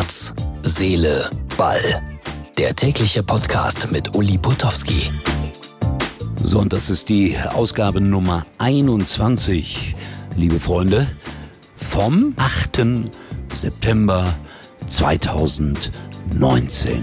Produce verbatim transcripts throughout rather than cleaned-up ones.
Herz, Seele, Ball. Der tägliche Podcast mit Uli Putowski. So, und das ist die Ausgabe Nummer einundzwanzig, liebe Freunde, vom achten September zweitausendneunzehn.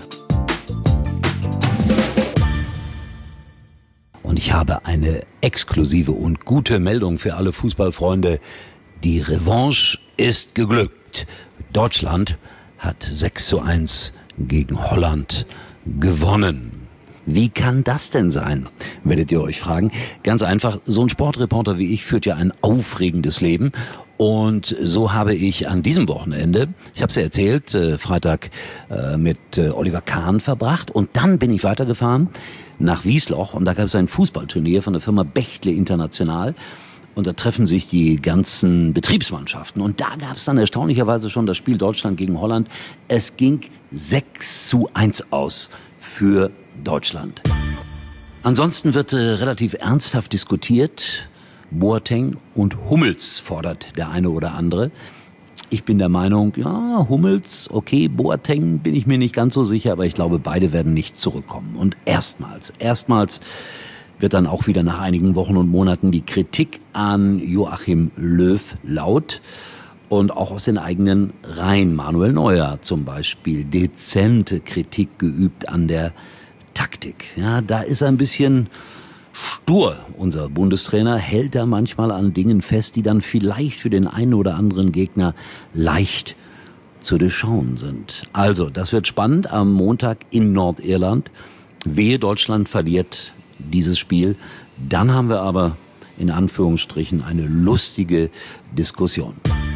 Und ich habe eine exklusive und gute Meldung für alle Fußballfreunde. Die Revanche ist geglückt. Deutschland hat sechs zu eins gegen Holland gewonnen. Wie kann das denn sein, werdet ihr euch fragen. Ganz einfach, so ein Sportreporter wie ich führt ja ein aufregendes Leben. Und so habe ich an diesem Wochenende, ich habe es ja erzählt, äh, Freitag äh, mit äh, Oliver Kahn verbracht. Und dann bin ich weitergefahren nach Wiesloch. Und da gab es ein Fußballturnier von der Firma Bechtle International. Und da treffen sich die ganzen Betriebsmannschaften. Und da gab es dann erstaunlicherweise schon das Spiel Deutschland gegen Holland. Es ging sechs zu eins aus für Deutschland. Ansonsten wird äh, relativ ernsthaft diskutiert. Boateng und Hummels fordert der eine oder andere. Ich bin der Meinung, ja, Hummels, okay, Boateng bin ich mir nicht ganz so sicher, aber ich glaube, beide werden nicht zurückkommen. Und erstmals, erstmals wird dann auch wieder nach einigen Wochen und Monaten die Kritik an Joachim Löw laut. Und auch aus den eigenen Reihen. Manuel Neuer zum Beispiel dezente Kritik geübt an der Taktik. Ja, da ist er ein bisschen stur, unser Bundestrainer, hält da manchmal an Dingen fest, die dann vielleicht für den einen oder anderen Gegner leicht zu durchschauen sind. Also, das wird spannend am Montag in Nordirland. Wehe, Deutschland verliert dieses Spiel. Dann haben wir aber in Anführungsstrichen eine lustige Diskussion.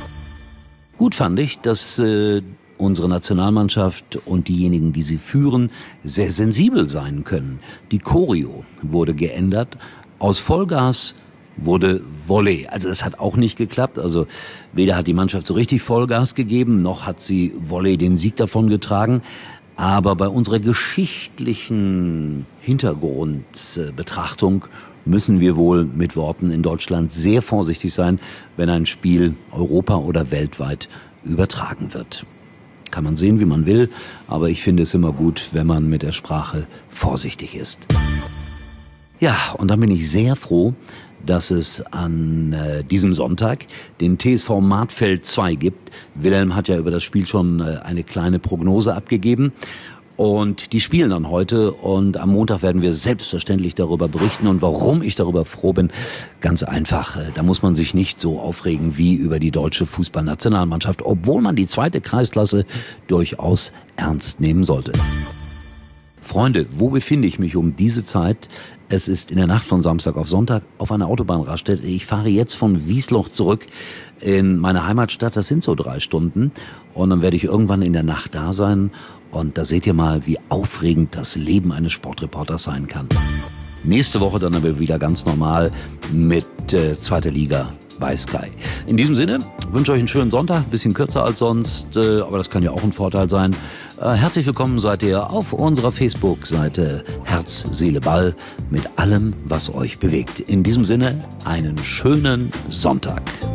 Gut fand ich, dass äh, unsere Nationalmannschaft und diejenigen, die sie führen, sehr sensibel sein können. Die Choreo wurde geändert. Aus Vollgas wurde Volley. Also das hat auch nicht geklappt. Also weder hat die Mannschaft so richtig Vollgas gegeben, noch hat sie Volley den Sieg davon getragen. Aber bei unserer geschichtlichen Hintergrundbetrachtung müssen wir wohl mit Worten in Deutschland sehr vorsichtig sein, wenn ein Spiel Europa- oder weltweit übertragen wird. Kann man sehen, wie man will, aber ich finde es immer gut, wenn man mit der Sprache vorsichtig ist. Ja, und dann bin ich sehr froh, dass es an äh, diesem Sonntag den T S V Martfeld zwei gibt. Wilhelm hat ja über das Spiel schon äh, eine kleine Prognose abgegeben. Und die spielen dann heute und am Montag werden wir selbstverständlich darüber berichten. Und warum ich darüber froh bin, ganz einfach, äh, da muss man sich nicht so aufregen wie über die deutsche Fußballnationalmannschaft, obwohl man die zweite Kreisklasse durchaus ernst nehmen sollte. Freunde, wo befinde ich mich um diese Zeit? Es ist in der Nacht von Samstag auf Sonntag auf einer Autobahnraststätte. Ich fahre jetzt von Wiesloch zurück in meine Heimatstadt. Das sind so drei Stunden. Und dann werde ich irgendwann in der Nacht da sein. Und da seht ihr mal, wie aufregend das Leben eines Sportreporters sein kann. Nächste Woche dann aber wieder ganz normal mit äh, zweiter Liga bei Sky. In diesem Sinne wünsche ich euch einen schönen Sonntag, ein bisschen kürzer als sonst, äh, aber das kann ja auch ein Vorteil sein. Äh, herzlich willkommen seid ihr auf unserer Facebook-Seite Herz, Seele, Ball mit allem, was euch bewegt. In diesem Sinne einen schönen Sonntag.